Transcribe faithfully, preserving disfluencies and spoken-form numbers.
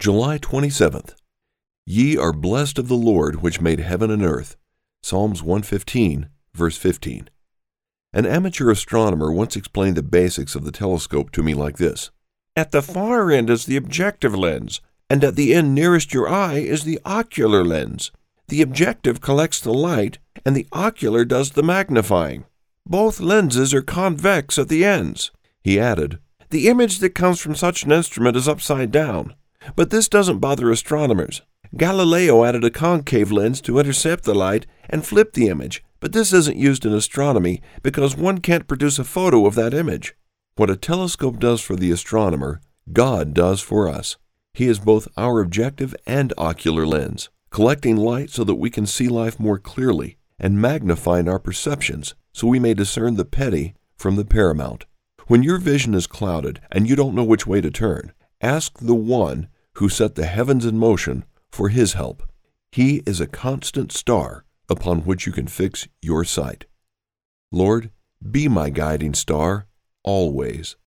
July twenty-seventh. Ye are blessed of the Lord which made heaven and earth. Psalms one fifteen, verse fifteen. An amateur astronomer once explained the basics of the telescope to me like this. At the far end is the objective lens, and at the end nearest your eye is the ocular lens. The objective collects the light, and the ocular does the magnifying. Both lenses are convex at the ends. He added, The image that comes from such an instrument is upside down. But this doesn't bother astronomers. Galileo added a concave lens to intercept the light and flip the image, but this isn't used in astronomy because one can't produce a photo of that image. What a telescope does for the astronomer, God does for us. He is both our objective and ocular lens, collecting light so that we can see life more clearly and magnifying our perceptions so we may discern the petty from the paramount. When your vision is clouded and you don't know which way to turn, ask the One who set the heavens in motion for His help. He is a constant star upon which you can fix your sight. Lord, be my guiding star always.